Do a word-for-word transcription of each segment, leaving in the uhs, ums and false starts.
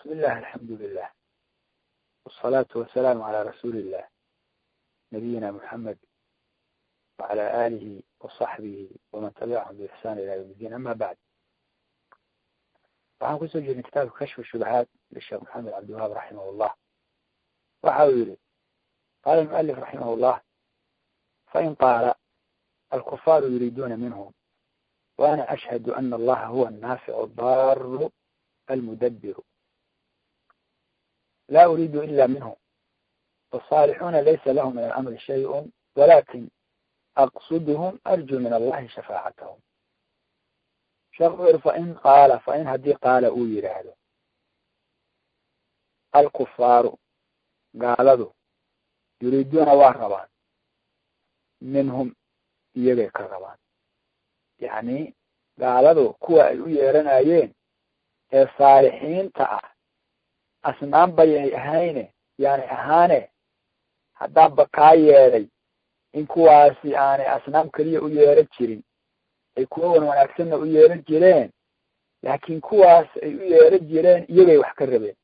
بسم الله الحمد لله والصلاة والسلام على رسول الله نبينا محمد وعلى آله وصحبه ومن تبعهم بإحسان إلى يوم الدين. أما بعد، waxaan kusoo jirnay kitaabka kashf shubahaat lisheekh maxamed cabdiwahaab raximah llah. waxa uu yihi qaala almualif raximah llah fain qaala alkufaaru yuriiduuna minhum waana ashhadu ana allaha huwa annaaficu adaaru almudabiru laa uriidu ila minhum والصالحون ليس لهم من الأمر شيء ولكن أقصدهم أرجو من الله شفاعتهم. شغل فإن قال فإن هدي قال أوير هذا الكفار قالوا يريدون وارغبان منهم يجي كرغبان، يعني قالوا كوا يرنا ين الصالحين تاع أسنان بي أهينه يعني أهانه haddaan bakaa yeeday in kuwaasi aanay asnaam keliya u yeeran jirin, ay kuwa wan wanaagsanna u yeeran jireen, laakiin kuwaas ay u yeeran jireen iyagay wax ka rabeen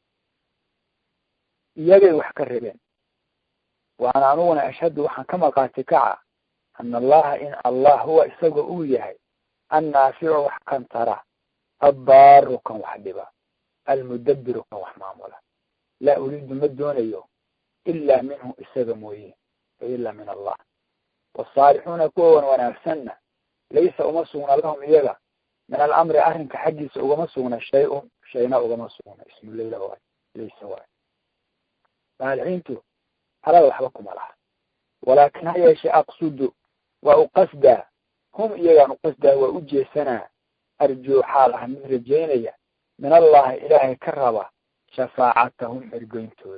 iyagay wax ka rabeen waana anuguna ashhadu waxaan ka maqaati kaca ana allaha in allah huwa isaga uu yahay annaaficu wax kan tara, addaaru kan wax dhiba, almudabiru kan wax maamula. laa uriidu ma doonayo إلا منه إساق مويه إلا من الله. والصالحون كوا ونفسنا ليس أمسونا لهم إيجا من الأمر أهل كحديث أمسونا شيء شيئنا أمسونا اسم الله لواي ليس واي فالعينتو هذا وحبكم الله، ولكن هيا شيء أقصد وأقصد هم إيجا نقصد وأجي سنة أرجو حالها من رجينية من الله إلهي كربا شفاعتهم أرجوين تود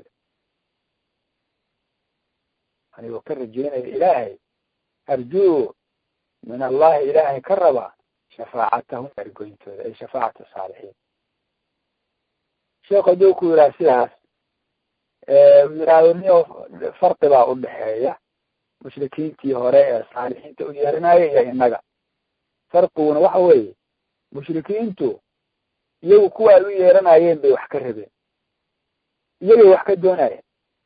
يعني وكر جينا إلهي أرجو من الله إلهي كربا شفاعتهم أرجوين تود أي شفاعة الصالحين. شيخ دوكو إلى سياس مراوني فرق بقى الضحية مشركين تي هراء الصالحين تؤجرنا يا إنجا فرقون وحوي مشركين تو يو كوا يؤجرنا ين بيوحكربين يلي وحكر دوناي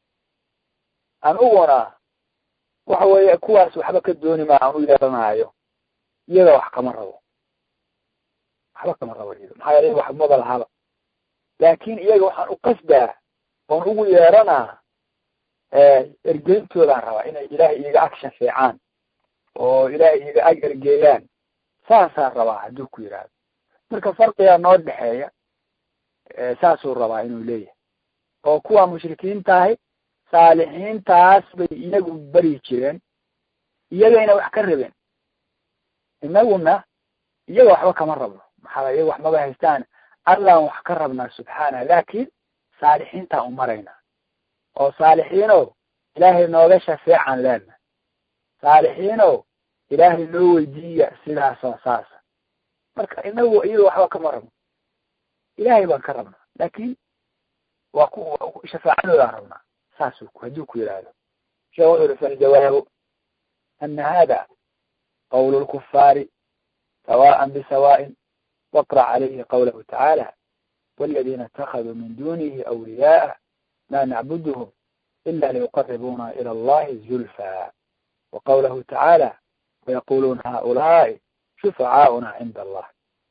أنا waxa weeye kuwaas waxba ka dooni ma aanu yeelanayo iyaga wax kama rabo waxba kama rabo iyaga maxaa yeelay wax ma balahaba, laakiin iyaga waxaan u qasdaa oon ugu yeeranaa ee ergeyntoodaan rabaa inay ilaahay iyaga ag shafeecaan oo ilaahay iyaga ag ergeeyaan, saasaan rabaa hadduu ku yidhaahdo. marka farqigaa noo dhexeeya saasuu rabaa inuu leeyahay oo kuwa mushrikiin tahay saalixiintaas bay iyagu bari jireen iyagayna wax ka rabeen, inaguna iyaga waxba kama rabno maxaa iyaga wax maba haystaan, allaan wax ka rabnaa subxaana, laakiin saalixiintaan u maraynaa oo saalixiinow ilaahay nooga shafeecan leena, saalixiinow ilaahay noo weydiiya sidaasoo saasa. marka inagu iyaga waxba kama rabno ilaahay baan ka rabnaa, laakiin waa ku shafaacadoodaa rabnaa ساسوك هدوك يرادو. شو فالجواب أن هذا قول الكفار سواء بسواء، واقرأ عليه قوله تعالى والذين اتخذوا من دونه أولياء ما نعبدهم إلا ليقربونا إلى الله زلفى، وقوله تعالى ويقولون هؤلاء شفعاؤنا عند الله.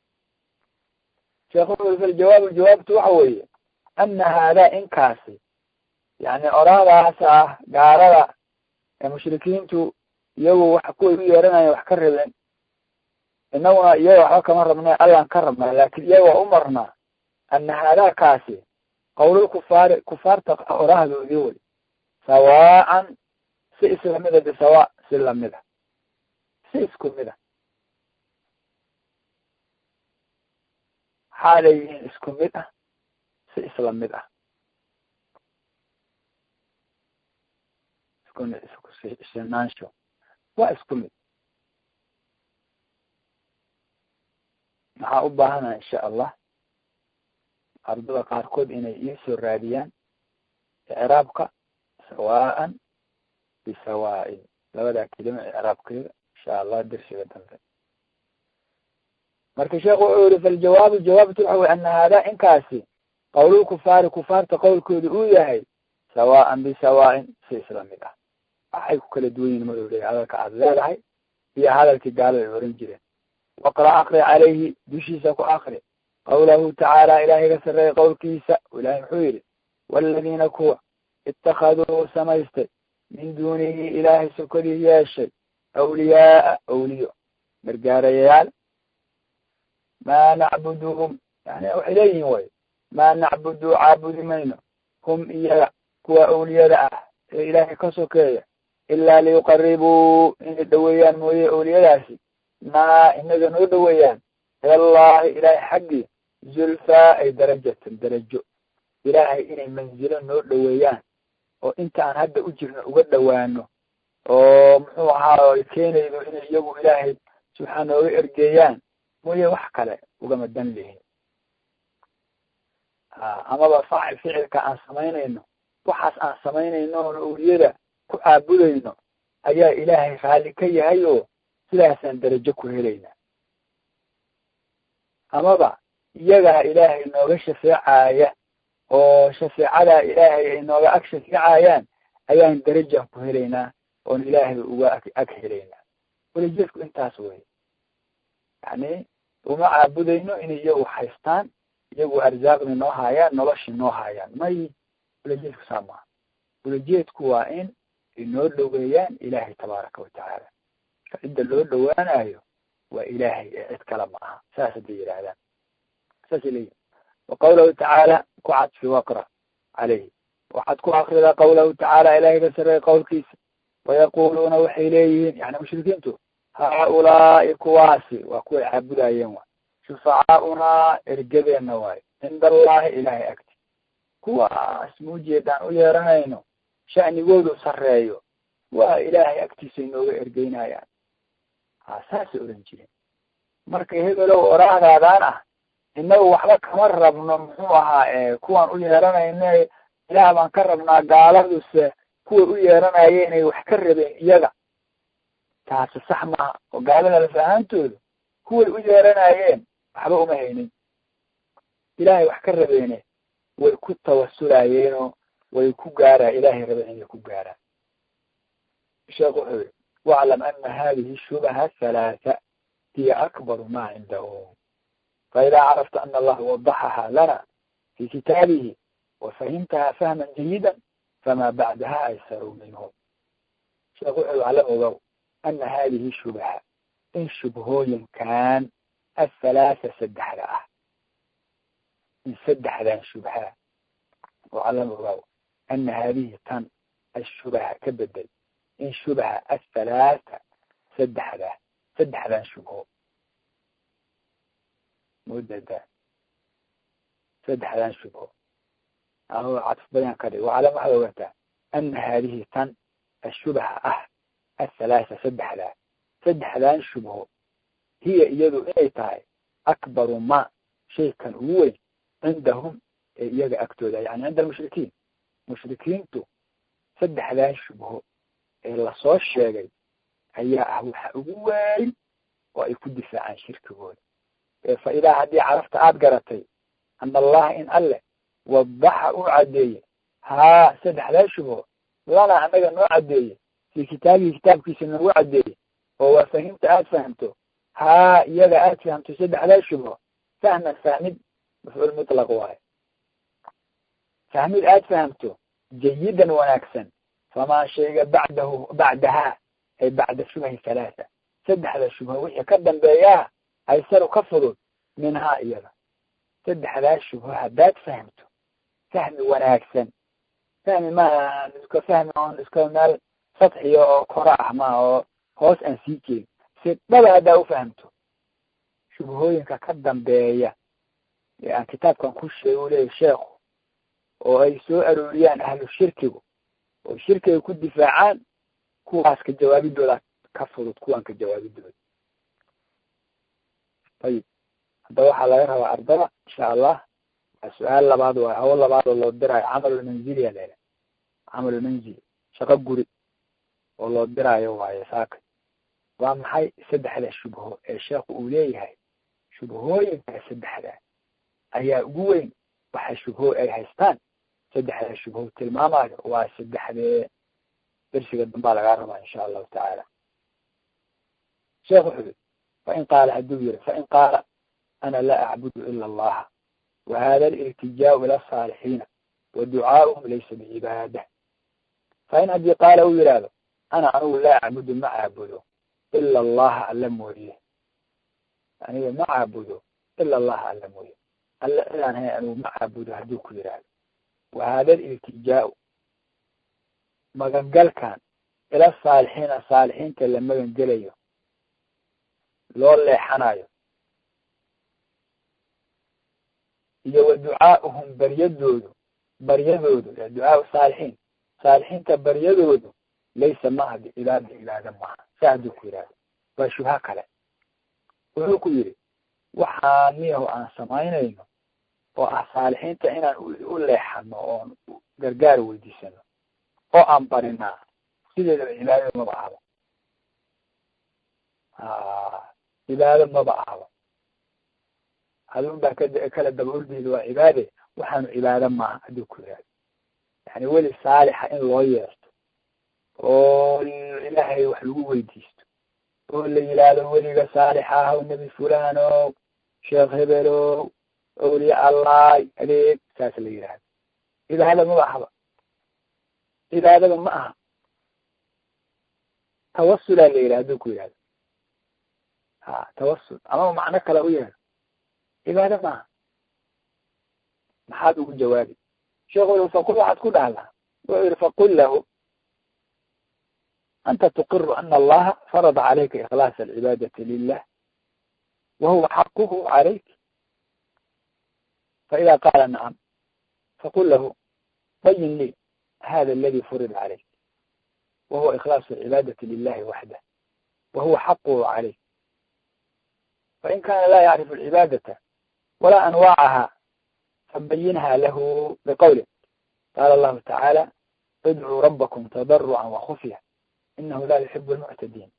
شيخون فالجواب الجواب توحوي أن هذا إنكاسي يعني أراد ساعة قارة المشركين تو يو وحكوا يرنا يو حكربين إنه يو حكى مرة من الله نكرمنا، لكن يو أمرنا أن هذا كاسي قول الكفار كفار أراد يقول سواء سيس لمدة بسواء سلم مدة سيس كل مدة حاليين اسكم مدة سيس لم مدة isnaansho waa isku mid. maxaa u baahanaa insha allah ardada qaarkood inay iisoo raadiyaan icraabka sawaa'an bisawaa'in, labadaa kelima icraabkeeda insha allah darsiga dambe. marka sheekhu wuxuu yiri faljawaabu jawaabtu waxa way ana hada inkaasi qawlulkufaari kufaarta qowlkooda uu yahay sawaa'an bisawaa'in si isla mid ah. waxay ku kala duwan yihin maduu leeyahay hadalka aada leedahay iyo hadalkii gaalada ay oran jireen. waqra' akri calayhi dushiisa ku akri qawlahu tacaala ilaahiga sarreeya qowlkiisa. ilahay muxuu yidhi waaladiina kuwa ittakhaduu samaystay min duunihi ilaahay sokadii yeeshay awliyaaa awliyo gargaarayayaal maa nacbuduhum yani waxay leeyihin way maa nacbudu caabudi mayno hum iyaga kuwa awliyada ah ee ilaahay ka sokeeya ilaa liyuqaribuu inay dhaweeyaan mooye awliyadaasi maa inaga noo dhaweeyaan ilallahi ilaahay xaggii zulfaa ay darajatan darajo ilaahay inay manzilo noo dhaweeyaan oo inta aan hadda u jirno uga dhawaano oo muxuu ahaa keenaydo inay iyagu ilaahay subxaa nooga ergeeyaan mooye wax kale ugama dan lihin. amaba faacil ficilka aan samaynayno waxaas aan samaynayno oon awliyada ku caabudayno ayaa ilaahay raali ka yahay oo sidaasaan darajo ku helaynaa. amaba iyagaa ilaahay nooga shafeecaya oo shafeecadaa ilaahay ay nooga ag shafeecayaan ayaan daraja ku helaynaa oon ilaahay uga ag ag helaynaa. welijeedku intaas wey. yani uma caabudayno inay iyagu haystaan iyagu arsaaqni noo haayaan noloshii noo haayaan may welijeedku saa maaha. welijeedku waa in inoo dhaweeyaan ilaahay tabaaraka watacaala. cidda loo dhawaanayo waa ilaahay ee cid kale ma aha. saas hadday yidhaahdaan saasay leeyihin. waqawlahu tacaala ku cadfi waqra calayhi waxaad ku akridaa qawlahu tacaala ilaahiga sarreey qowlkiisa. wayaquluuna waxay leeyihiin yani mushrikiintu haaulaai kuwaasi waa kuway caabudayeen waay shufacaaunaa ergadeena waayo cinda allahi ilaahay agti. kuwaas muujeedaan u yeeranayno sha'nigoodu sarreeyo waa ilaahay agtiisa inooga ergeynayaan. ha saasay oran jireen. marka hebelow oraahdaadaan ah inagu waxba kama rabno muxuu ahaa kuwaan u yeeranayno ilaah baan ka rabnaa gaaladuse kuway u yeeranaya inay wax ka rabeen iyaga taasi sax maaha. oo gaalada lafahaantooda kuway u yeeranayeen waxba uma haynin ilaahay wax ka rabeene way ku tawasulayeenoo way ku gaaraan ilaahay rabeen inay ku gaaraan. sheekh wuxuu yihi waclam ana hadihi shubaha halaatha hiya akbaru ma cindahum فإذا عرفت أن الله وضحها لنا في كتابه وفهمتها فهما جيدا فما بعدها أيسر منه. سأقول على أن هذه الشبهة إن شبهه كان الثلاثة سدح لها إن سدح لها الشبهة وعلى أن هذه تن الشبهة كبدل إن شبهة الثلاثة سدح لها سدح لها الشبهة مدة سدح شبهه أهو عطف بيان كذي. وعلى معلومته أن هذه تن الشبهة أه الثلاثة سدح لها سدح لها شبهه هي يدو إيتاي أكبر ما شيء كان هو عندهم يجي أكتودا يعني عند المشركين مشركين تو سدح لها شبهه إلا صوت شيء هي أهو حقوي ويكون دفاع عن شركه. فإذا هدي عرفت آد قرتي أن الله إن أله وضح أعدي ها سدح لا شبه لنا أنك نعدي في كتابي كتاب كيس نعدي وهو فهمت آد فهمته ها يلا آد فهمته سدح لا شبه فهما فهمت مفعول مطلق واحد فهمت آد فهمته جيدا وناكسا فما شيء بعده بعدها أي بعد شبه ثلاثة سدح لا شبه وحي كدن بياه أيسر كفضل منها إيضا سدح لا شبه هداد فهمته فهم وناكسا فهم ما نسكو فهم نسكو مال سطحي أو قراء ما أو هوس أنسيكي سيطبع هذا فهمته شبهوين كقدم بيا يعني كتاب كان خش يقولي الشيخ وأي سؤال أروليان أهل الشركة والشركة يكون دفاعان كواس كجوابي دولا كفضت كوان كجوابي دولا. طيب هذا واحد لا يرى أرضنا إن شاء الله. السؤال لبعض وهو لبعض الله درع عمل المنزل يا ليلى عمل المنزل شقق قري والله درع يوه يا ساكت وام حي سدح له شبهه الشيخ أوليه هاي شبهه يبقى سدح له أي قوين waxa shubho ay haystaan saddexda shubho tilmaamayo waa saddexdee درسiga dambaa lagaa rabaa insha allahu tacaala sheekh wuxuu yiri fain qaala haduu yiri fain qaala ana laa acbudu ila allaha wahada aliltijaau ila asaalixiina waducaauhum laysa bicibaada fain haddii qaala uu yihahdo ana anugu laa acbudu ma caabudo ila allaha alla mooye aniga ma caabudo ila allaha alla mooye alla ilaan hay anugu ma caabudo hadduu ku yihahdo wahada aliltijaau magangalkan ila saalixiina saalixiinta la magan gelayo loo leexanayo iyo wa ducaauhum baryadoodu baryadoodu ya ducaau saalixiin saalixiinta baryadoodu laysa maaha bicibaada cibaada maaha saa hadduu ku yihahdo waa shubha kale wuxuu ku yidhi waxaa miyaho aan samaynayno oo ah saalixiinta inaan u leexano oon gargaar weydiisano oo aan barinaa sideedaba cibaadada maba ahaba cibaado maba ahaba adun baa ka kala daba ordeyda waa cibaade waxaanu cibaado maaha hadduu ku yihahdo yani weli saalixa in loo yeerto oo ilaahay wax lagu weydiisto oo la yihahdo weliga saalixa ahow nebi fulano sheekh hebelow awliya allah adeeg saas la yihahdo cibaado maba ahaba cibaadada ma aha tawasulaa la yidhah hadduu ku yihahdo ha tawasul ama macno kale u yeelo cibaado maaha maxaad ugu jawaabi sheekhu ui faqul waxaad ku dhahdaa wuxuu yihi faqul lahu anta tuqiru ana allaha farada calayka ikhlaasa alcibaadati lilah wahuwa xaquhu calayk faida qaala nacam faqul lahu bayin lii hذا الذي فرض عليك وهو إخلاص العبادة لله وحده وهو حقه عليك فإن كان لا يعرف العبادة ولا أنواعها فبينها له بقوله قال الله تعالى ادعوا ربكم تضرعا وخفيا إنه لا يحب المعتدين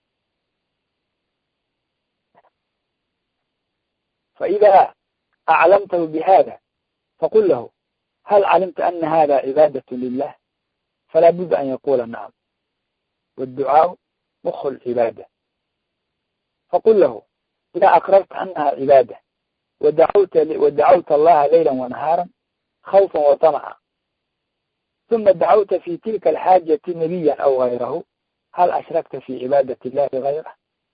فإذا أعلمته بهذا فقل له هل علمت أن هذا عبادة لله فلا بد أن يقول نعم والدعاء مخ العبادة فقل له إذا أقررت أنها عبادة ودعوت, ودعوت الله ليلا ونهارا خوفا وطمعا ثم دعوت في تلك الحاجة نبيا أو غيره هل أشركت في عبادة الله غيره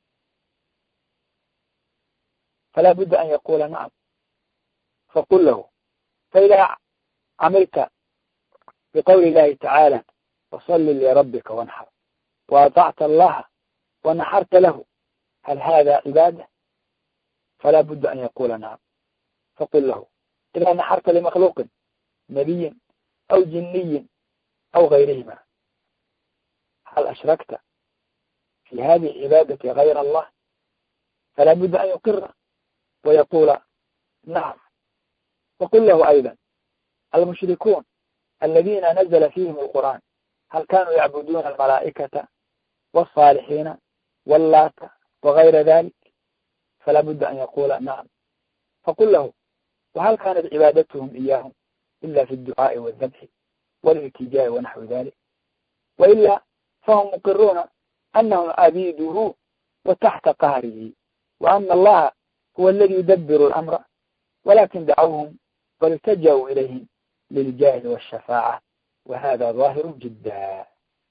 فلا بد أن يقول نعم فقل له فإذا عملت بقول الله تعالى وصل لربك وانحر وأطعت الله ونحرت له هل هذا عبادة فلا بد أن يقول نعم فقل له إذا نحرت لمخلوق نبي أو جني أو غيرهما هل أشركت في هذه العبادة غير الله فلا بد أن يقر ويقول نعم وقل له أيضا المشركون الذين نزل فيهم القرآن هل كانوا يعبدون الملائكة والصالحين واللات وغير ذلك فلا بد أن يقول نعم فقل له وهل كانت عبادتهم إياهم إلا في الدعاء والذبح والالتجاء ونحو ذلك وإلا فهم مقرون أنهم عبيده وتحت قهره وأن الله هو الذي يدبر الأمر ولكن دعوهم والتجأوا إليهم للجاه والشفاعة وهذا ظاهر جدا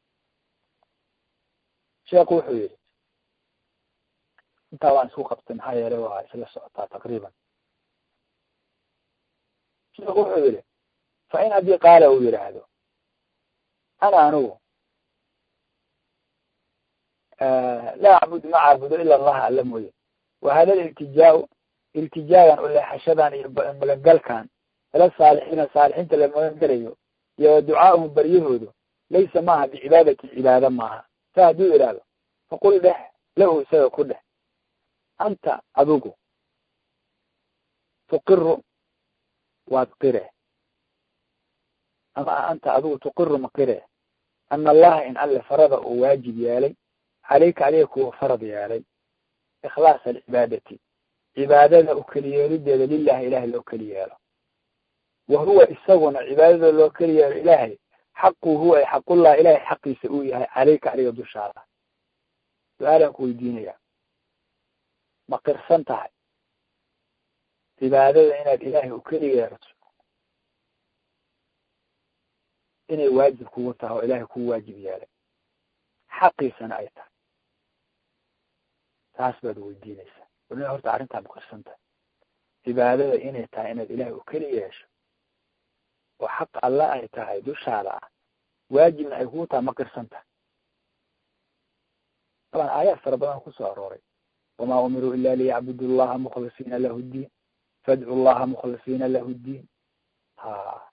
شيخ وحويري انت وان سوق بتنحية لوها إسلا سعطا تقريبا شيخ وحويري فإن أبي قال ويري هذا أنا أنو آه لا أعبد ما أعبد إلا الله أعلم وهذا الالتجاء التجاء ولا حشدان ملنقل كان لا صالحين صالحين لما ينقلوا يا دعاءهم بريهود ليس معها بعبادة العبادة معها فهدوا إلى هذا فقل له له سيقول له أنت أذوق تقر وتقره أما أنت أذوق تقر مقره أن الله إن ألا فرض واجب يالي عليك عليك وفرض يالي إخلاص العبادة عبادة أكلية لله إله الأكلية wahuwa isaguna cibaadada loo keli yeelo ilaahay xaquhu ay xaqullah ilahay xaqiisa uu yahay caleyka adiga dushaada. su-aalaan ku weydiinaya, ma qirsan tahay cibaadada inaad ilaahay u keli yeerato inay waajib kugu tahay oo ilaahay kugu waajib yeelay xaqiisana ay tahay? taas baad weydiinaysaa. wana horta arrintaa ma qirsan tahay cibaadada inay tahay inaad ilaahay u keli yeesho oo xaq alla ay tahay dushaada ah, waajibna ay kugu tahay, ma qirsan tahay? طبعا aayaad fara badan kusoo arooray, wamaa umiruu ila liyacbudu llaha mukhlisiina lahu ddiin fadcu llaha mukhlisiina lahu ddiin. ha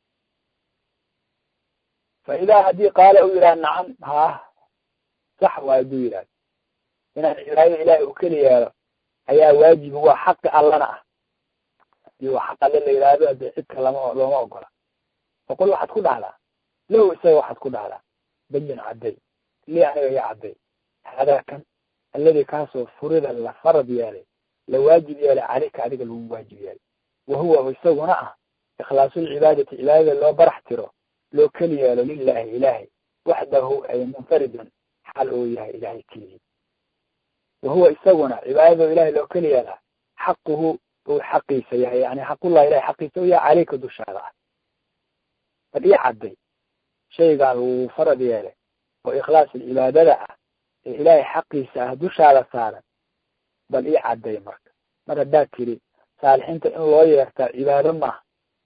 fa idaa haddii qaala u yidhaha nacam, ha sax waay haduu yidhahdo inaan cibaadada ilaahay u keli yeelo ayaa waajiba, waa xaqi allana ah. hadii waa xaq alle la yidhaahdo hadee cidka lama looma ogola. faqul waxaad ku dhahdaa lahu isaga waxaad ku dhahdaa bayin cadday li aniga iyo cadday hadaa kan alladii kaasoo furida la farad yeelay la waajib yeelay caleyka adiga lagu waajib yeelay, wahuwa isaguna ah ikhlaasulcibaadati cibaadada loo barax tiro loo keli yeelo lilahi ilaahay waxdahu ay munfaridan xal oo yahay ilaahay keligii. wahuwa isaguna cibaadada ilahay loo keli yeelaa xaquhu uu xaqiisa yahay, yani xaqullah ilahay xaqiisa u yahay caleyka dushaada ah. bal ii cadday shaygaan lagu farad yeelay oo ikhlaas cibaadada ah ee ilaahay xaqiisa ah dushaada saaran, bal ii cadday marka. mar haddaad tiri saalixiinta in loo yeertaa cibaado maaha,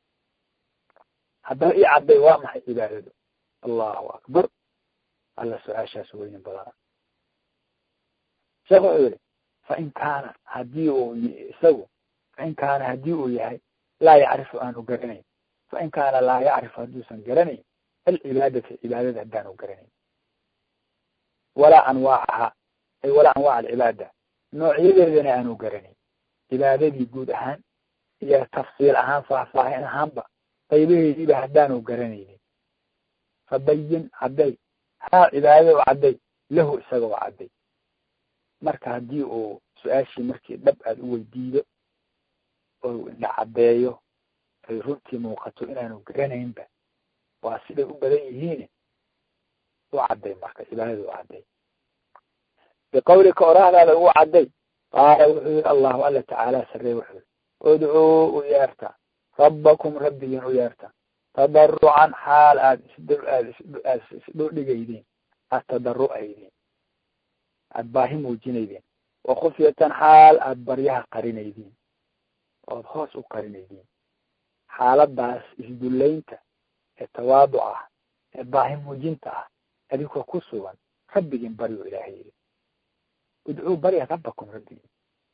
haddaba ii cadday waa maxay cibaadadu? allahu akbar, alla su-aashaas weynin badana. sheekh wuxuu yihi fain kaana hadii uu isagu fain kaana hadii uu yahay laa yacrifu aanu garanayn fain kaana laa yacrifu hadduusan garanayn alcibaadata cibaadada haddaanu garanayn walaa anwaacaha ay walaa anwaac alcibaada noocyadeedana aanu garanayn, cibaadadii guud ahaan iyo tafsiil ahaan faahfaahin ahaanba qaybaheediiba haddaanu garanaynin, fabayin cadday haa cibaadada u cadday lahu isaga u cadday. marka haddii uu su-aashii markii dhab aada u weydiido oo indha caddeeyo ay runtii muuqato inaanu garanaynba, waa siday u badan yihiin, u cadday marka cibaadada u cadday. biqawlika oraahdaada ugu cadday, qaala wuxuu yihi allahu alla tacaala sarey wuxuu yihi udcuu u yeerta rabbakum rabbigiin u yeerta tadarucan xaal aad isdh aad aad isdhoodhigaydiin, aad tadaru'aydiin, aad baahi muujinaydiin, wakufyatan xaal aad baryaha qarinaydiin ood hoos u qarinaydiin. xaaladaas isdullaynta ee tawaaduc ah ee baahi muujinta ah adigoo ku sugan rabbigiin baryo ilaahay yidhi udcuu barya rabbakum rabbigiin.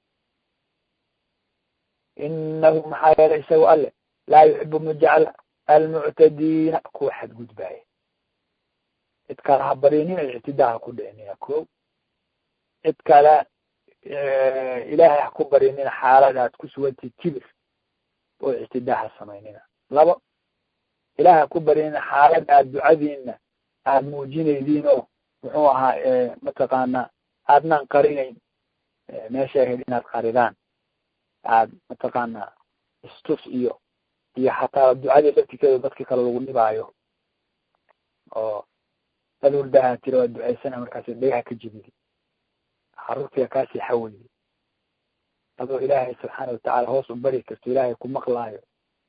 inahu maxaa yeelay isagu alle laa yuxibu ma jecla almuctadiina kuwa xadgudbaaya. cid kale ha barinina ictidaaha ku dhicinina, ko cid kale ilaahay ha ku barinina xaalad aad ku sugantid kibir oo ictidaaha samaynina. labo ilaah ha ku barinina xaalad aad ducadiina aad muujinaydiin oo muxuu ahaa mataqaanaa aadnaan qarinayn, meesha ahayd inaad qaridaan, aad mataqaanaa istus iyo iyo xataa ducadii laftirkeeda dadki kale lagu dhibaayo oo dad hurdaha tira waa ducaysana markaasi dhagaha ka jebidi, xaruurtiga kaasii xaweydi, adoo ilaahay subxaana watacaala hoos u bari karto ilaahay ku maqlaayo,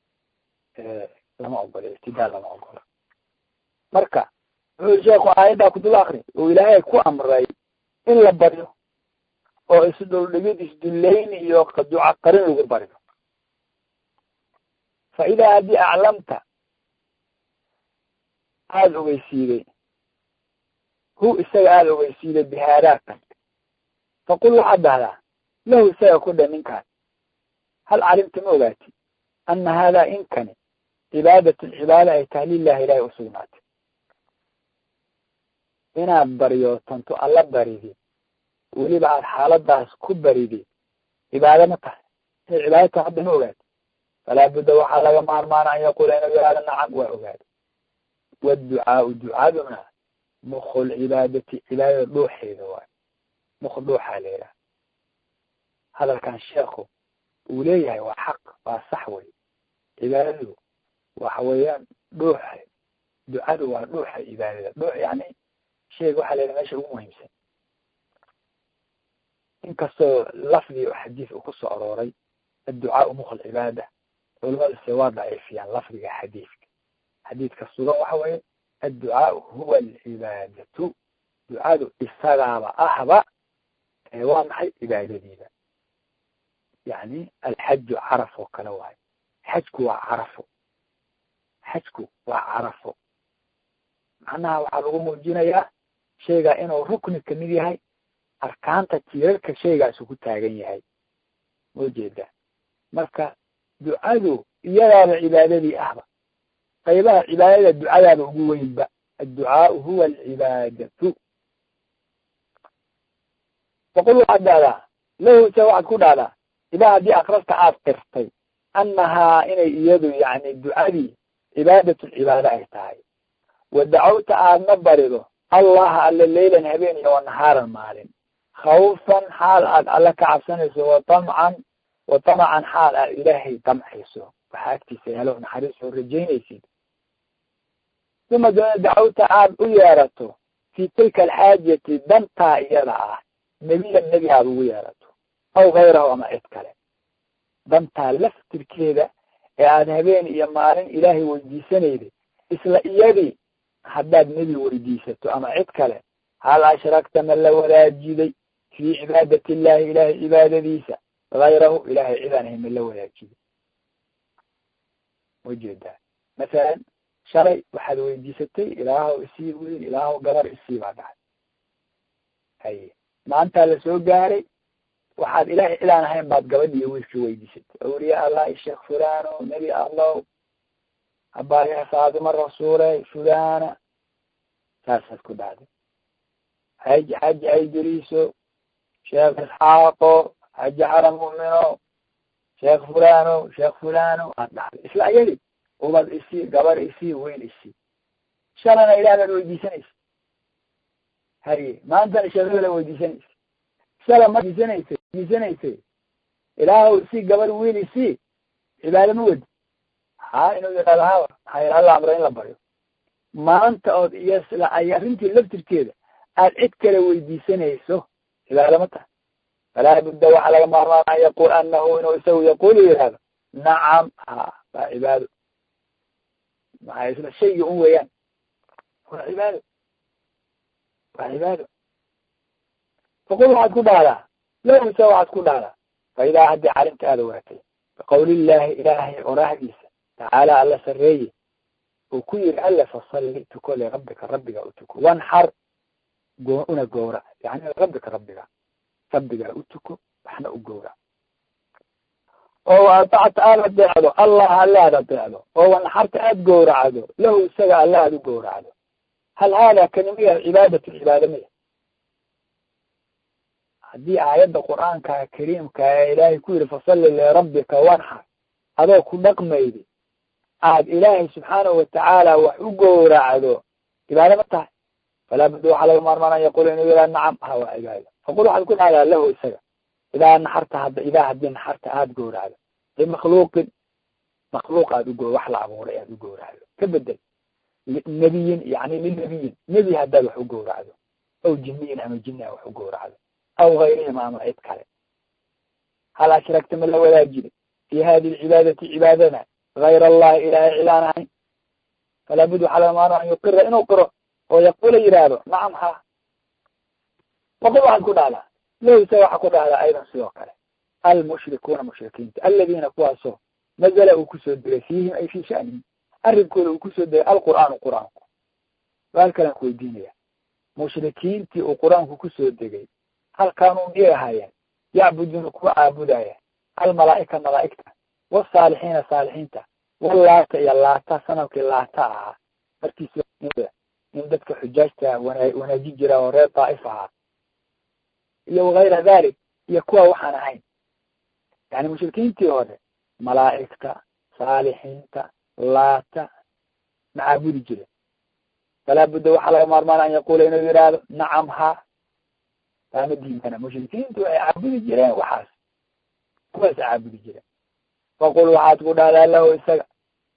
lama ogolo, ictidaal lama ogolo. marka wuxuu sheekhu aayaddaa kudul akri oo ilaahay ku amray in la baryo oo isdhuldhigid isdullayn iyo duca qarin lagu baryo. fa idaa haddii aclamta aada ogeysiiday hu isaga aada ogeysiiday bihaadaakan, faqul waxaad dhahdaa lahu isaga ku dha ninkaan hal calimta ma ogaati ana haadaa inkani cibaadatun cibaada ay tahay lilahi ilahay usugnaatay. inaad baryo tanto alla baridid weliba aad xaaladaas ku baridid cibaado ma tahay, inay cibaado tahay hadda ma ogaati. falaa budda waxaa laga maarmaana an yaquula inuu yihahdo nacam waa ogaada. waducaau ducaduna mukul cibaadati cibaadada dhuuxeeda waayo, muk dhuuxaa la yidhaha. hadalkan sheekhu uu leeyahay waa xaq, waa sax wey. cibaadadu waxa weeyaan dhuuxa ducadu waa dhuuxa cibaadada dhuux yani shayga waxaa la yidhaha meesha ugu muhiimsan inkastoo lafdi oo xadiis uu kusoo arooray adducaau mukh alcibaada culamada se waa daciifiyaan lafdiga xadiidka xadiidka sugan waxa weeye adducaau huwa alcibaadatu ducadu isagaaba ahba waa maxay cibaadadiida yani alxaju caraf oo kale waayo xajku waa carafo xajku waa carafo macnaha waxaa lagu muujinayaa shaygaa inuu rukni kamid yahay arkaanta tiirarka shaygaasu ku taagan yahay ma ujeeda marka ducadu iyadaaba cibaadadii ahba qaybaha cibaadada ducadaaba ugu weynba adducaau huwa alcibaadatu faqul waxaad dhahdaa lahu se waxaad ku dhahdaa idaa haddii akrasta aad qirtay annahaa inay iyadu yani ducadii cibaadatun cibaado ay tahay wa dacawta aadna barido allaha alla leylan habeen iyo wanahaaran maalin khawfan xaal aad alle ka cabsanayso wa tamcan wa tamacan xaal aad ilaahay damcayso waxaa agtiisa helo naxariis oo rajaynaysid uma dana dacawta aad u yeerato fi tilka alxaajati dantaa iyada ah nebiya nebi aad ugu yeerato aw hayrahu ama cid kale dantaa laftirkeeda ee aad habeen iyo maalin ilaahay weydiisanayday isla iyadii haddaad nebi weydiisato ama cid kale hal ashragta ma la wadaajiday fii cibaadati illahi ilahay cibaadadiisa hayrahu ilahay cidaan ahay ma la wadaajiday wajeedaa masalan shalay waxaad weydiisatay ilaahow isii weyn ilaahow gabar isii baa dhacay haye maantaa lasoo gaaray waxaad ilahay cidaan ahayn baad gabadhi iyo wiilkii weydiisatay awliya allah sheekh fulano nebi allow abaya faadima rasuule fulana saasaad ku dhacday haji xaji haydiriiso sheekh isxaaqo haji xara mu'mino sheekh fulano sheekh fulano aad dhacday isla ayadi ubad isii gabar isii weyn isii shalana ilaah baad weydiisanaysa haye maantana sheekhdala weydiisanaysa shala ma weydiisanaysay weydiisanaysay ilaahow isii gabar wiil isii cibaado ma wadi ha inuu yidhahdo hawa maxaa yal alla amro in la baryo maanta ood iyo isla ay arrintii laftirkeeda aad cid kale weydiisanayso cibaado ma tahay falaa budda waxaa laga maarmaan an yaqul anahu inuu isagu yaqulu yihahdo nacam ha waa cibaado maxaa isla shaygii un weeyaan waa cibaado waa cibaado faqul waxaad ku dhahdaa lahu se waxaad ku dhahdaa fa idaa haddii calimta aada waatay biqawlillahi ilaahay oraahdiisa tacaala alla sareeye uu ku yiri alla fasalli tuko lirabbika rabbiga u tuko wanxar una gowra yani rabbika rabbiga rabbiga u tuko waxna u gowra oo atacta aad adeecdo allah alla aad adeecdo oo wanxarta aad gowracdo lahu isaga alla aad u gowracdo hal hada kanimiya cibaadatu cibaada miya haddii aayadda qur'aanka kariimka ee ilaahay ku yiri fasalli lirabbika wanxar adoo ku dhaqmaydi aad ilaahay subxaanahu watacaala wax u gowracdo cibaado ma tahay falaa budda waxaa laga maarmaan an yaqula inuu yihah nacam ha waa cibaado faqul waxaad ku dhahdaa lahu isaga idaa naxarta hadda idaa haddii naxarta aada gowracdo limakhluuqin makhluuq aad ugo wax la abuuray aad u gowracdo ka bedel nebiyin yani linabiyin nebi haddaad wax u gowracdo aw jiniyin ama jini a wax u gowracdo aw hayrihim ama cid kale hal ashragta ma la wadaajida fi hadi lcibaadati cibaadana غayr allahi ilahay cilaan ahayn falaa bud waxaa laga maarmaan an yuqira inuu qiro oo yaqula yihahdo nacam ha faqul waxaad ku dhahdaa lahu se waxaa ku dhahdaa aydan sidoo kale almushrikuuna mushrikiinta aladiina kuwaasoo nazala uu kusoo diray fiihim ay fi shanihim arrinkooda uu kusoo diray alqur'aanu qur'aanku waal kalaan ku weydiinaya mushrikiintii uu qur'aanku kusoo degay halkaanuu miyay ahaayeen yacbuduuna kuwa caabudaya almalaa'ika malaa'igta wasaalixiina saalixiinta walaata iyo laata sanadkii laata ahaa markiisa in dadka xujaajta wana wanaaji jira oo reer daa'if ahaa iyo wagayra dhalik iyo kuwa waxaan ahayn yani mushrikiintii hore malaa'igta saalixiinta laata macaabudi jire falaa budda waxaa laga maarmaan an yaqula inuu yihahdo nacam ha taama diidana mushrikiintu ay caabudi jireen waxaas kuwaas caabudi jireen faqul waxaad ku dhahdaa lahu isaga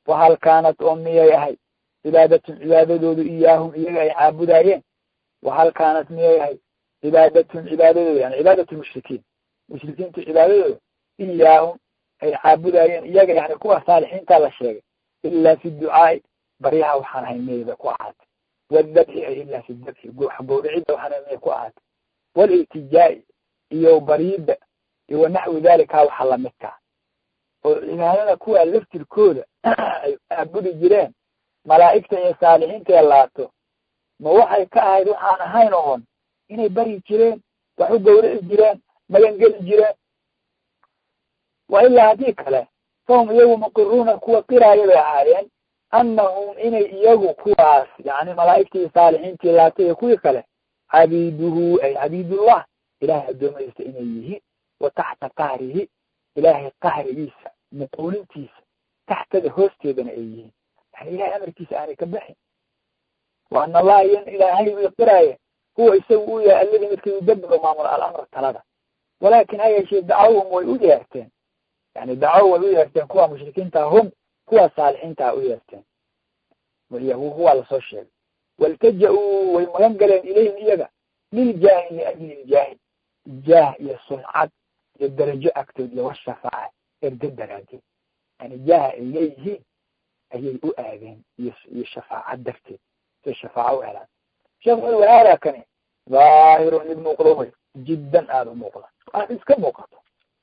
wahal kaanat oo miyay ahay cibaadatun cibaadadoodu iyaahum iyaga ay caabudaayeen wahal kaanat miyay ahay cibaadatun cibaadadooda yani cibaadatu mushrikiin mushrikiintu cibaadadooda iyaahum ay caabudaayeen iyaga yani kuwa saalixiinta la sheegay ilaa fi ducaai baryaha waxaan ahay miyayba ku ahaatay wadabxi ay ilaa fi dabxi gowricidda waxaan ahay miyay ku ahaatay waliltijaai iyo baryidda iyo wanaxwi dalika waxa lamidkaa oo cibaadada kuwa laftirkooda ay caabudi jireen malaa'igta iyo saalixiinta ee laato ma waxay ka ahayd waxaan ahayn oon inay baryi jireen wax u gawrici jireen magangeli jireen wa ilaa haddii kale fahum iyagu muqiruuna kuwa qiraaya bay ahaayeen annahum inay iyagu kuwaas yani malaa'igtii iyo saalixiintii laata iyo kuwii kale cabiiduhu ay cabiidullah ilahay addoomaysta inay yihiin wa taxta qahrihi ilaahay qahrigiisa muquulintiisa taxtada hoosteedana ay yihiin yani ilahay amarkiisa aanay ka baxin wa ana allaha iyan ilaahay bay qiraaya huwa isagu u yahay alladii midka yudabiru maamul alamra talada walaakin ha yeeshee dacawhum way u yeerteen yani dacaw way u yeerteen kuwa mushrikiinta hum kuwa saalixiinta u yeerteen huwa lasoo sheegay waltaja-uu way magan galeen ilayhim iyaga liljaahi liajli iljaahil jaah iyo sumcad iyo darajo agtood iyo washafaaca erga daraadeed yani jaaha ay leeyihiin ayay u aadeen iyo iyo shafaacad darteed say shafaaco u helaan sheekh wuxuu walaala kani daahirun mid muuqdo way jiddan aada u muuqda aad iska muuqato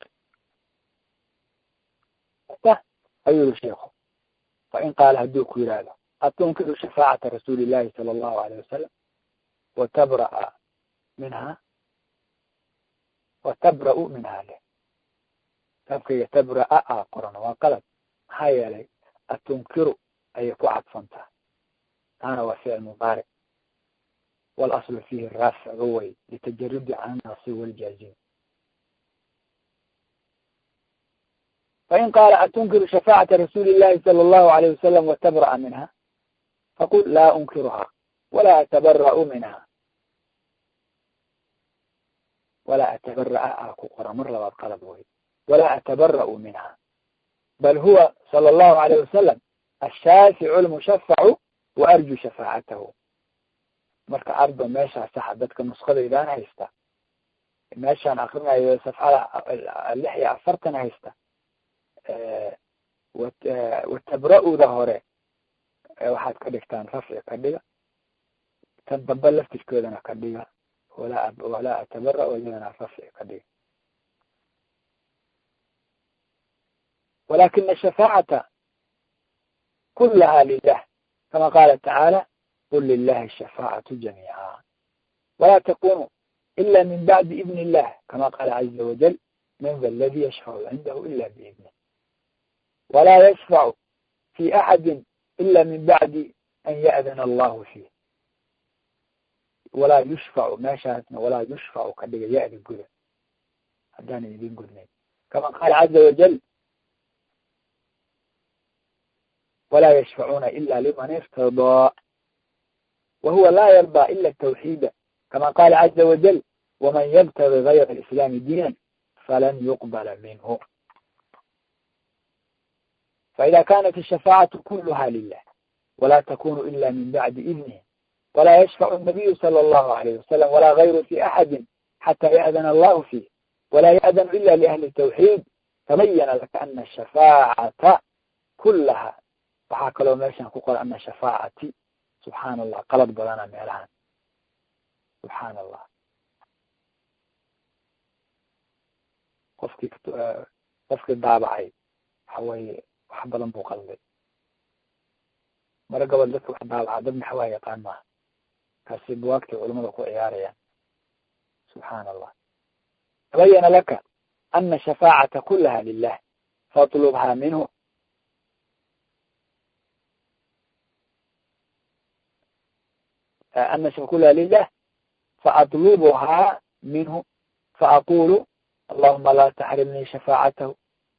ayuu yihi sheekhu fain qaala hadduu ku yihahdo atunkiru shafaacata rasuuli llahi sala allahu alayh wasalam watabra'a minha watabra'u minha le sabkayga tabra'a a qoran waa qalad maxaa yeelay atunkiru ayay ku cadfantaa taana waa ficil mudaaric walaslu fihi raaficu way litajarudi can annaasi waljaazim fain qaala atunkiru shafaacata rasuuli llahi sala allahu alayh wasalam watabra'a minha faqul laa unkiruha walaa atabara'u minha walaa atabara'a a ku qoran mar labaad qalad way walaa atabara'u minha bal huwa sala allahu alayh wasalam ashaaficu lmushafacu wa arju shafaacatahu marka arba meeshaa saxa dadka nuskadaydaan haysta meeshaan akrinayo safxada lix iyo afartan haysta watabra'uda hore waxaad ka dhigtaan rafci ka dhiga tan dambe laftirkoodana ka dhiga walaa walaa atabara iyadana rafci ka dhiga walakina shafaacata kulaha lilah kama qaala tacaala qul lilahi ashafaacatu jamiica walaa takunu ila min bacdi idni illah kama qaala caza wajal man da aladi yashfacu cindahu ila biidnih walaa yashfacu fi axadi ila min bacdi an ya'dana allahu fiih walaa yushfacu meeshaasna walaa yushfacu ka dhiga ya-da guda haddaana idin gudnayn kama qaala caza wajal walaa yashfacuuna ila liman irtadaa wahuwa laa yardaa ila atawxiida kama qaala caza wajal waman yabtagi gayra alislaami diinan falan yuqbala minhu فإذا كانت الشفاعة كلها لله ولا تكون إلا من بعد إذنه ولا يشفع النبي صلى الله عليه وسلم ولا غيره في أحد حتى يأذن الله فيه ولا يأذن إلا لأهل التوحيد تبين لك أن الشفاعة كلها وحاك لو ماشي نقول أن الشفاعة سبحان الله قلب بلانا ميلان سبحان الله قفك قفك الضابعي حوي wax badan buu qalday mara gobol dadka wax daalca dad maxaa waa yaqaan maaha kaasi buwaagtay culamada ku ciyaarayaan subxaana allah tabayana laka ana shafaacata kulaha lilah fatlubha minhu ana kulaha lilah faatlubuha minhu faaqulu allahuma la taxrimnii shafaacatahu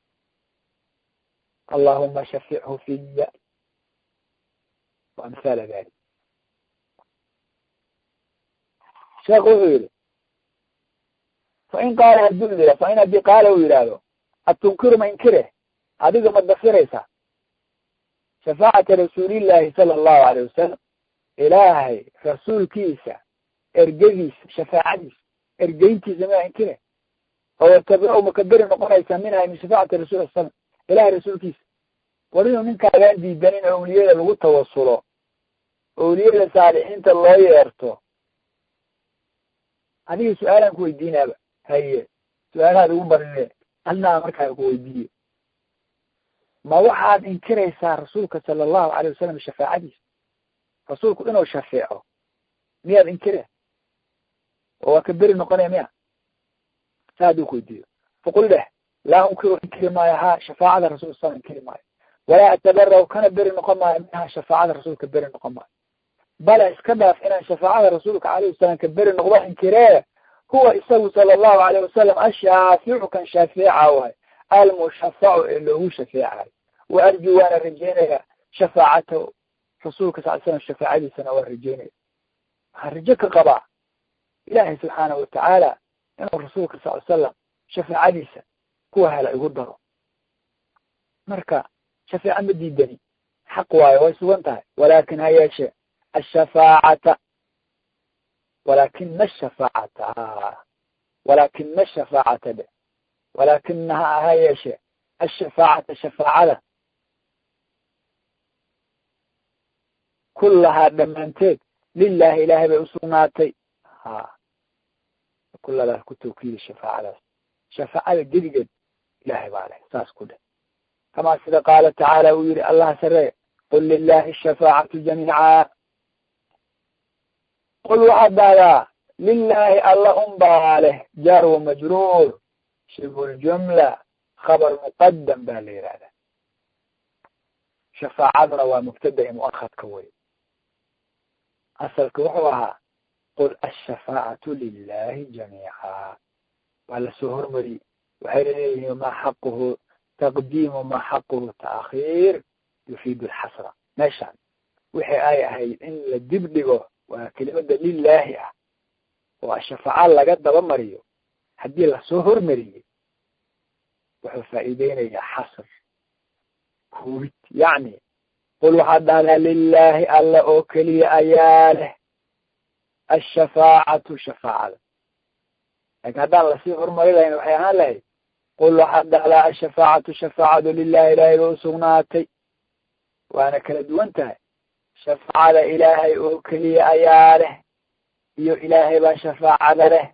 اللهم شفعه في وأمثال ذلك شيخ وحيري فإن قال الدليل فإن أبي قال ويلاده التنكر ما ينكره هذه ما تدفريسا shafaacata rasuulillahi sala allahu alayh wasalam ilaahay rasuulkiisa ergadiisa shafaacadiisa ergeyntiisa ma inkire oo tabia makaberi noqonaysa minha min shafaacati rasul salam ilahay rasuulkiisa war inuu ninkaagaan diidanin awliyada lagu tawasulo awliyada saalixiinta loo yeerto adiga su-aalaan ku weydiinaaba haye su-aalahaad ugu barine alnaa markaa ku weydiiye ma waxaad inkiraysaa rasuulka sala allahu alayh wasalam shafaacadiisa rasuulku inuu shafeeco miyaad inkire oo waa ka beri noqonaya miya saa hadduu ku weydiiyo faqul dheh laa unkiru inkiri maayo ha shafaacada rasul sala inkiri maayo walaa atabaraw kana beri noqon maayo minha shafaacada rasuulka beri noqon maayo bale iska dhaaf inaan shafaacada rasuulka alayhi wasalam ka beri noqdo inkiree huwa isagu sala allahu alayh wasalam ashaaficu kan shaafiica wahay almushafacu ee loogu shafeecayo wa arju waana rajeynaya shafaacatahu rasuulka sal slam shafaacadiisana waa rajeynaya waxaan rajo ka qabaa ilaahay subxaanahu watacaala inuu rasuulka sal salam shafaacadiisa kuwa hela igu daro marka shafeeca ma diidani xaq waayo way sugan tahay walaakin ha yeeshe ashafaacata walakina ashafaacata walakina ashafaacata de walakinaha ha yeeshe ashafaacata shafaacada kullahaa dhammaanteed lilahi ilaahay bay usugnaatay ha kulladaas ku tawkiili shafaacadaas shafaacada gedigeed ilahay baa leh saas ku dheh kamaa sida qaala tacaala uu yihi allah saree qul lilahi ashafaacatu jamiica qul waxaad dhahdaa lilahi alla un baa leh jaar wa majruur shibhuljumla khabar muqadam baa la yihahdaa shafaacaduna waa mubtada'i mu'akhadka wey asalka wuxuu ahaa qul ashafaacatu lilahi jamiica waa lasoo hormariyey waxayna leeyihiin ma xaquhu taqdiimu ma xaquhu taakhiir yufiidu alxasra meeshaan wixii ay ahayd in la dib dhigo waa kelimada lilahi ah oo ashafaaca laga daba mariyo haddii lasoo hormariyey wuxuu faa'iideynayaa xasr koobid yacni qul waxaad dhahdaa lilahi alla oo keliya ayaa leh ashafaacatu shafaacada laakiin haddaan lasii horumari lahayn waxay ahaan lahayd qul waxaad dhahdaa ashafaacatu shafaacadu lilahi ilaahay ba usugnaatay waana kala duwan tahay shafaacada ilaahay oo keliya ayaa leh iyo ilaahay baa shafaacada leh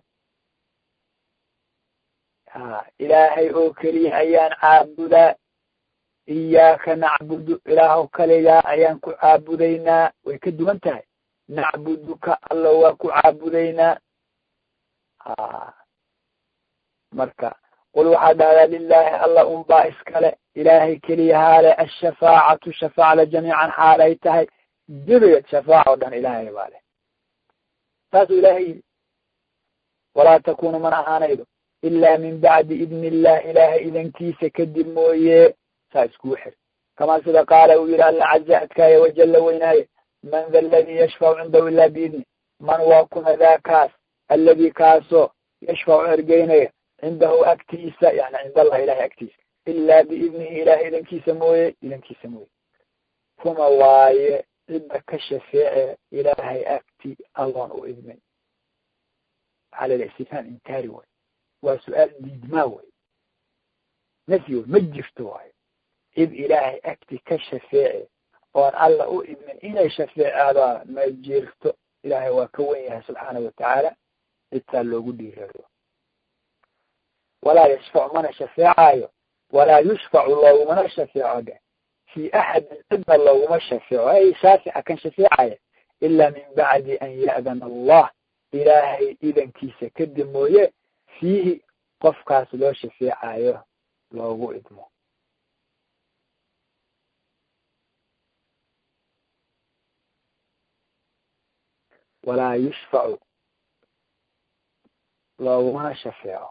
ha ilaahay oo keliya ayaan caabudaa iyaaka nacbudu ilaahow kaligaa ayaan ku caabudaynaa way ka duwan tahay nacbuduka alla waa ku caabudaynaa ha marka qul waxaad dhahdaa lilahi alla unbaa iskale ilaahay keliya haale ashafaacatu shafaacda jamiican xaalay tahay gebigeed shafaaca o dhan ilaahay baa leh saasuu ilaahay yidhi walaa takunu man ahaanaydo ilaa min bacdi idni illah ilaahay idankiisa kadib mooye saa iskugu xir kamaa sida qaala uu yihi alla caza adkaaya wajalla weynaaye man da aladii yashfacu cindahu ila biidni man waa kuna daakaas alladii kaasoo yashfacu ergeynaya cindahu agtiisa yani cind allah ilahay agtiisa ilaa biidnihi ilahay idankiisa mooye idankiisa mooye kuma waaye cidda ka shafeece ilaahay agti alloon u idmin waxaa la yidhaha istifhaam inkaari way waa su-aal diidmaa way nafyi ma jirto waayo cid ilaahay agti ka shafeece oon alla u idmin inay shafeecaada ma jirto ilaahay waa ka wen yahay subxaana watacaala cidtaa loogu dhiirado walaa yashfacu mana shafeecaayo walaa yushfacu loogumana shafeeco dheh fi axadin cidna looguma shafeeco ay shaafica kan shafeecaya ilaa min bacdi an ya'dana allah ilaahay idankiisa kadib mooye fiihi qofkaas loo shafeecayo loogu idmo walaa yushfacu loogumana shafeeco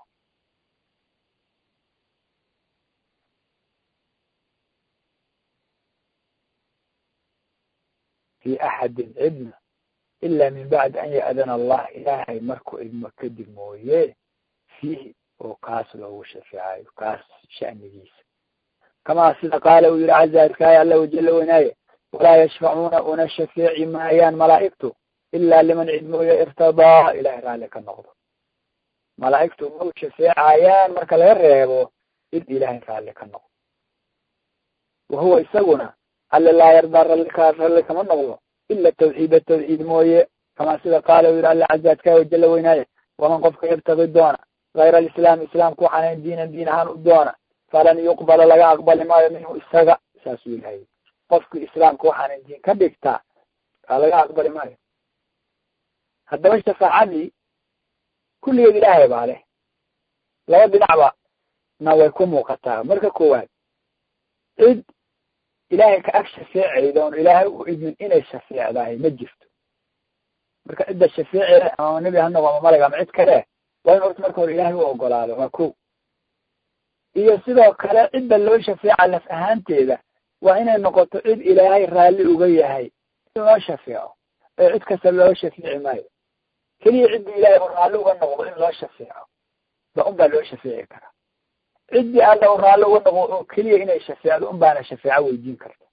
fi axadin cidna ilaa min bacdi an ya'dana allah ilaahay markuu idmo kadib mooye fiihi oo kaas loogu shafeecayo kaas sha'nigiisa kamaa sida qaala uu yidhi cazaadkaaya alla wajalla weynaaye walaa yashfacuuna una shafeeci maayaan malaa'igtu ilaa liman cid mooye irtadaa ilahay raalli ka noqdo. malaa'igtu ma u shafeecayaan marka laga reebo cid ilahay raalli ka noqdo. wahuwa isaguna alle laa yardaa rallika ralli kama noqdo ila tawxiida tawxiid mooye kamaa sida qaala uu yidhi alla cazaadkaaya wajalla weynaaye waman qofka yabtagi doona hayra alislaam islaamku waxaan diinan diin ahaan u doona falan yuqbala laga aqbali maayo minhu isaga saasuu ilahay qofkii islaamka waxaanan diin ka dhigtaa laga aqbali maayo. haddaba shafaacadii kulligeed ilaahay baa leh, laba dhinacba na way ku muuqataa. marka koowaad cid ilaahay ka ag shafeecayda oon ilaahay u idmin inay shafeecdahay ma jirto. marka cidda shafeeceda ama nebi ha noqo ama malag ama cid kale waa in horta marka hore ilaahay u ogolaado, waa ko. iyo sidoo kale cidda loo shafeeca laf ahaanteeda waa inay noqoto cid ilaahay raalli uga yahay in loo shafeeco, ee cid kasta loo shafeeci maayo. keliya ciddi ilaahay u raalli uga noqdo in loo shafeeco ba un baa loo shafeeci karaa. ciddii alla u raalli uga noqdo oo keliya inay shafeecdo un baana shafeeco weydiin karta.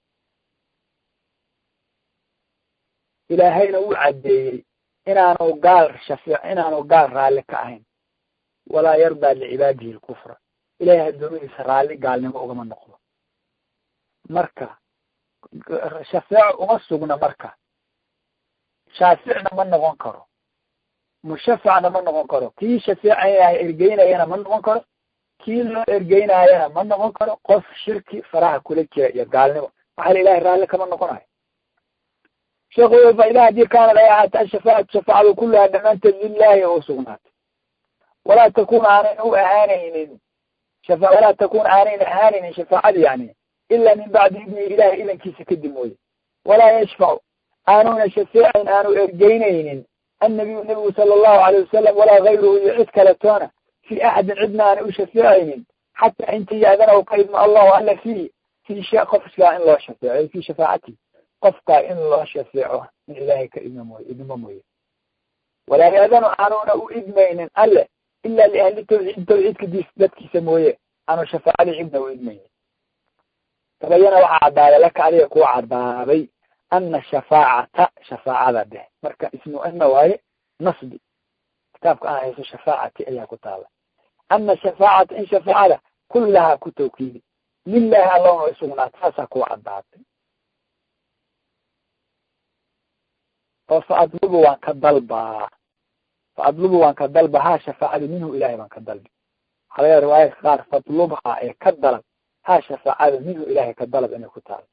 ilaahayna wuu caddeeyey inaanu gaal shafee inaanu gaal raalli ka ahayn. walaa yardaa licibaadihi lkufra, ilahay addoomihiisa raalli gaalnimo ugama noqdo. marka shafeeco uma sugna, marka shaaficna ma noqon karo, mushafacna ma noqon karo, kii shafeecaya ergeynayana ma noqon karo, kii loo ergeynaayana ma noqon karo. qof shirki faraha kula jira iyo gaalnimo waxaa ilahay raalli kama noqonayo. sheekhu fa idaa hadii kaanad ay ahaata ashafaacatu shafaacadu kullaha dhammaanteed lilahi oo usugnaatay walaa takun aanan u ahaanaynin shafa walaa takun aanan ahaanaynin shafaacadi yani ila min bacdi idni ilahi idankiisa kadib mooye. walaa yashfacu aanuna shafeecayn aanu ergeynaynin annabiyu nabigu sala allahu alayh wasalam walaa gayruhu iyo cid kale toona fi axadin cidna aanay u shafeecaynin xataa inta yaadana u ka idmo allahu alla fiihi fi sha qofkaa in loo shafeeco fi shafaacati qofkaa in loo shafeeco in ilaahay ka idmo mooye idmo mooye. walaa yaadanu aanuna u idmaynin alle ila liahli tawxiid tawxiidka diis dadkiisa mooye aanu shafaacadii cidna u idmaynin. tabayana waxaa caddaaday laka adiga kuu caddaabay ana shafaacata shafaacada dheh marka ismu ana waaye nasbi kitaabka aan hayso shafaacati ayaa ku taala. ana shafaacata in shafaacada kullahaa ku tawkiidi lilahi allahna way sugnaata saasaa kuu caddaatay. oo fa adlubu waan ka dalbaa fa adlubu waan ka dalba haa shafaacada minhu ilahay baan ka dalbi. waxaa laga riwaayadka qaar fadlubhaa ee ka dalab haa shafaacada minhu ilahay ka dalab inay ku taalo.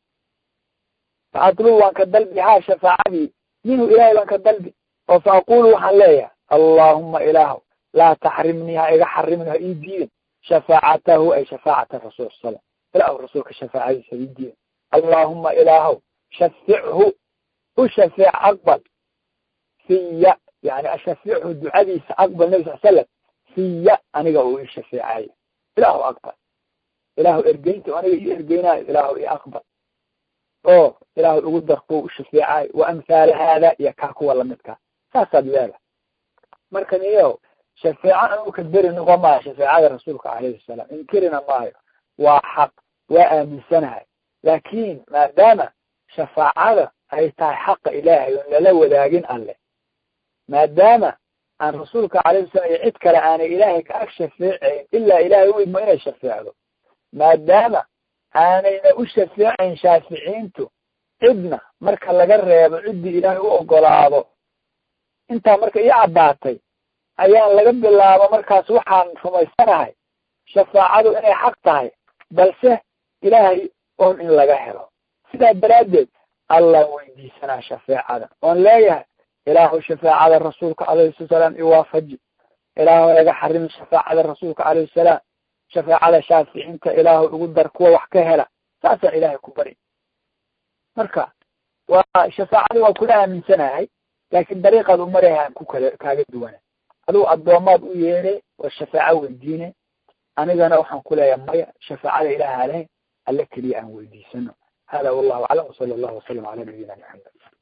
fa adlubu waan ka dalbi haa shafaacadii minhu ilahay baan ka dalbi oo fa aqulu waxaan leeyahay allahuma ilaahu laa taxrimnii ha iga xarimin ha ii diidin shafaacatahu ay shafaacata rasul sala ilaahu rasuulka shafaacadiisa ii diidin. allahuma ilaahu shafichu u shafeec aqbal fiya yani ashafichu ducadiisa aqbal nabi sal slam fiya aniga uu ii shafeecayo ilaahu aqbal. ilaahu ergeynta aniga ii ergeynaayo ilaahu ii aqbal oo ilaahu ugu darku u shafeecayo wa amhaal haada iyo kaa kuwa lamidkaa saasaad leedahay. marka niyo shafeeco anu ka beri noqon maayo shafeecada rasuulka calayhi salaam inkirina maayo waa xaq waa aaminsanahay. laakin maadaama shafaacada ay tahay xaqa ilaahay oon lala wadaagin alle, maadaama aan rasuulka calayhi salaam iyo cid kale aanay ilaahay ka ag shafeecayn ilaa ilaahay u idmo inay shafeecdo, maadaama aanayna u shafeecayn shaaficiintu cidna marka laga reebo ciddii ilaahay u ogolaado, intaa marka ii caddaatay ayaan laga bilaabo markaas waxaan rumaysanahay shafaacadu inay xaq tahay balse ilaahay oon in laga helo. sidaa daraaddeed allah weydiisanaa shafeecada oon leeyahay ilaahu shafaacada rasuulka calayhi salaam iwaafaji, ilaahu iga xarimin shafaacada rasuulka calayhi salaam, shafaacada shaaficiinta ilaahu ugu dar kuwa wax ka hela. saasaa ilaahay ku bari. marka waa shafaacada waa kula aaminsanahay laakiin dariiqaad u marayahaan ku kala kaaga duwana. adigu addoomaad u yeeray waa shafaaco weydiine, anigana waxaan ku leeyahay maya shafaacada ilaah aleh alle keliya aan weydiisano. hada wallahu aclam wsala allahu wasalam cala nabiyina maxamed.